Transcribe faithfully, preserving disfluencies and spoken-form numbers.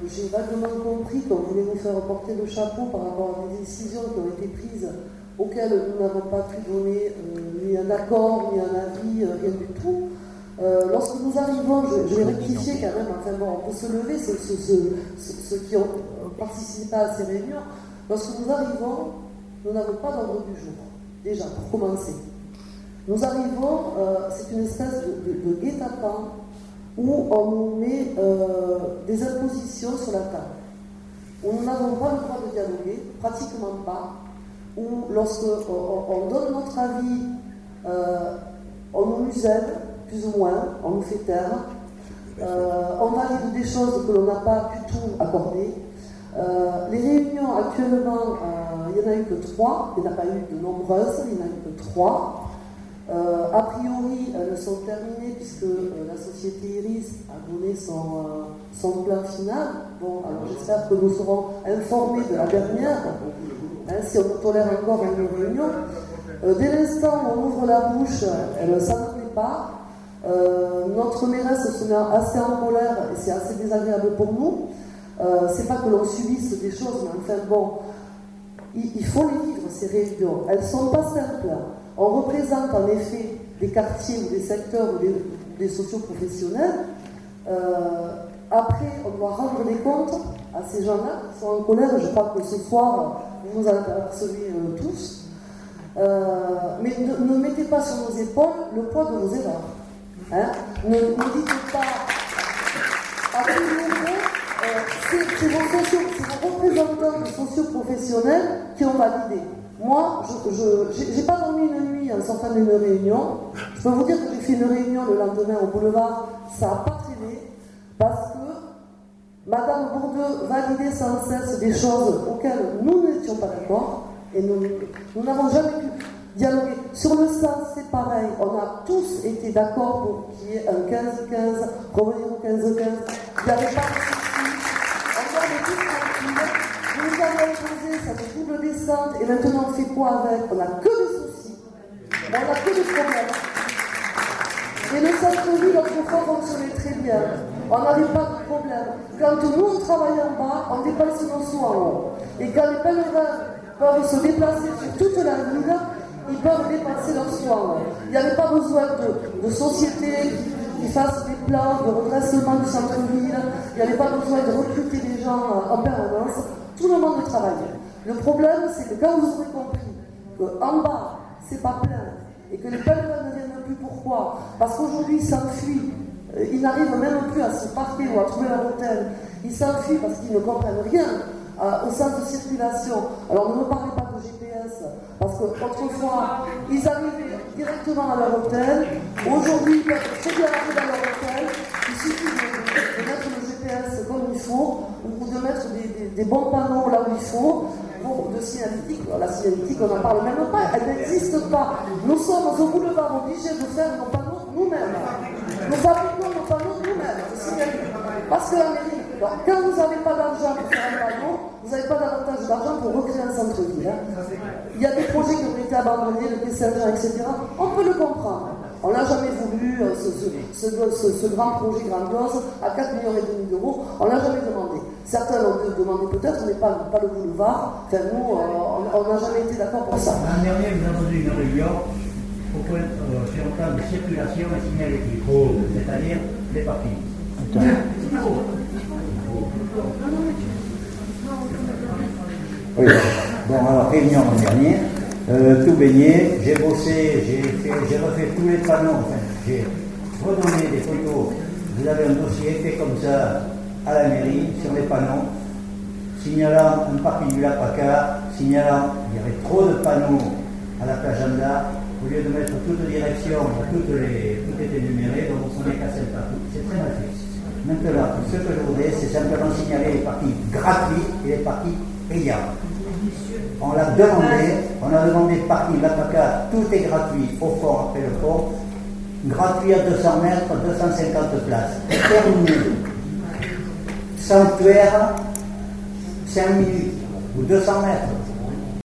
j'ai vaguement compris qu'on voulait nous faire porter le chapeau par rapport à des décisions qui ont été prises auxquelles nous n'avons pas pu donner euh, ni un accord, ni un avis, euh, rien du tout. Euh, lorsque nous arrivons, je, je vais rectifier quand même, enfin bon, on peut se lever, ceux, ceux, ceux, ceux qui ont participé à ces réunions. Lorsque nous arrivons, nous n'avons pas d'ordre du jour, déjà, pour commencer. Nous arrivons, euh, c'est une espèce de, de, de guet-apens où on nous met euh, des impositions sur la table, où nous n'avons pas le droit de dialoguer, pratiquement pas, où lorsque on, on donne notre avis, euh, on nous muselle, plus ou moins, on nous fait taire, euh, on valide des choses que l'on n'a pas du tout accordées. Euh, les réunions actuellement, euh, il n'y en a eu que trois, il n'y en a pas eu de nombreuses, il n'y en a eu que trois. Euh, a priori, elles sont terminées puisque euh, la société Iris a donné son, euh, son plan final. Bon, alors j'espère que nous serons informés de la dernière, hein, si on nous tolère encore une réunion. Euh, dès l'instant où on ouvre la bouche, elle, ça ne plaît pas. Euh, notre mairesse se met assez en colère et c'est assez désagréable pour nous. Euh, c'est pas que l'on subisse des choses, mais enfin bon, il, il faut les vivre ces réunions. Elles ne sont pas simples. On représente en effet des quartiers ou des secteurs ou des, des socioprofessionnels. Euh, après, on doit rendre des comptes à ces gens-là qui sont en colère. Je crois que ce soir, vous vous en apercevez euh, tous. Euh, mais ne, ne mettez pas sur nos épaules le poids de vos erreurs. Hein? Ne, ne dites pas à tout le monde, euh, c'est vos, socio, vos représentants socioprofessionnels qui ont validé. Moi, je n'ai pas dormi une nuit en sortant d'une réunion. Je peux vous dire que j'ai fait une réunion le lendemain au boulevard, ça n'a pas traîné, parce que Madame Bourdeux validait sans cesse des choses auxquelles nous n'étions pas d'accord, et nous n'avons jamais pu dialoguer. Sur le sens, c'est pareil, on a tous été d'accord pour qu'il y ait un quinze quinze, revenir au quinze quinze, il n'y avait pas de souci, on avait tous tranquille. Nous nous avons imposé cette double descente et maintenant on fait quoi avec? On n'a que des soucis, on n'a que des problèmes. Et le centre-ville autrefois fonctionnait très bien, on n'avait pas de problème. Quand nous on travaille en bas, on dépasse nos sous en haut. Et quand les pèlerins peuvent se déplacer sur toute la ville, ils peuvent dépenser leurs sous en haut. Il n'y avait pas besoin de, de sociétés qui fassent des plans de redressement du centre-ville, il n'y avait pas besoin de recruter des gens en permanence. Tout le monde travaille. Le problème, c'est que quand vous aurez compris qu'en bas, c'est pas plein, et que les pèlerins ne viennent plus, pourquoi? Parce qu'aujourd'hui, ils s'enfuient. Ils n'arrivent même plus à se parquer ou à trouver leur hôtel. Ils s'enfuient parce qu'ils ne comprennent rien euh, au sens de circulation. Alors ne me parlez pas de G P S, parce qu'autrefois, ils arrivaient directement à leur hôtel. Aujourd'hui, ils peuvent très bien arriver à leur hôtel. Il suffit de, de mettre le G P S comme il faut, ou de mettre des, des, des bons panneaux là où il faut, pour de signalétique. La signalétique, on n'en parle même pas, elle n'existe pas. Nous sommes au boulevard obligés de faire nos panneaux nous-mêmes. Nous fabriquons nos panneaux nous-mêmes, de signalétique. Parce que la mairie, alors, quand vous n'avez pas d'argent pour faire un panneau, vous n'avez pas davantage d'argent pour recréer un centre-ville. Hein. Il y a des projets qui ont été abandonnés, le P C L G, et cetera. On peut le comprendre. On n'a jamais voulu euh, ce, ce, ce, ce, ce grand projet grandiose à quatre millions et demi d'euros. On l'a jamais demandé. Certains l'ont demandé peut-être, mais pas, pas le boulevard. Enfin, nous, euh, on n'a jamais été d'accord pour ça. L'an dernier, vous avez eu une réunion pour euh, sur le plan de circulation et signalétique, c'est-à-dire les parkings. Oui, bon, alors réunion l'an dernier, euh, tout baigné, j'ai bossé, j'ai fait, j'ai refait tous les panneaux, enfin, j'ai redonné des photos. Vous avez un dossier fait comme ça à la mairie, sur les panneaux, signalant un parking du lac Pacard, signalant qu'il y avait trop de panneaux à la plage Anda, au lieu de mettre toutes les directions, toutes les, tout était numéré, donc on s'en est cassé le partout. C'est très mal fait. Maintenant, ce que je voudrais, c'est simplement signaler les parties gratuits et les parties payants. On l'a demandé, on a demandé parking la Pacard, tout est gratuit, au fond, après le pont, gratuit à deux cents mètres, deux cent cinquante places. Terminé. Sanctuaire, cinq minutes, ou deux cents mètres,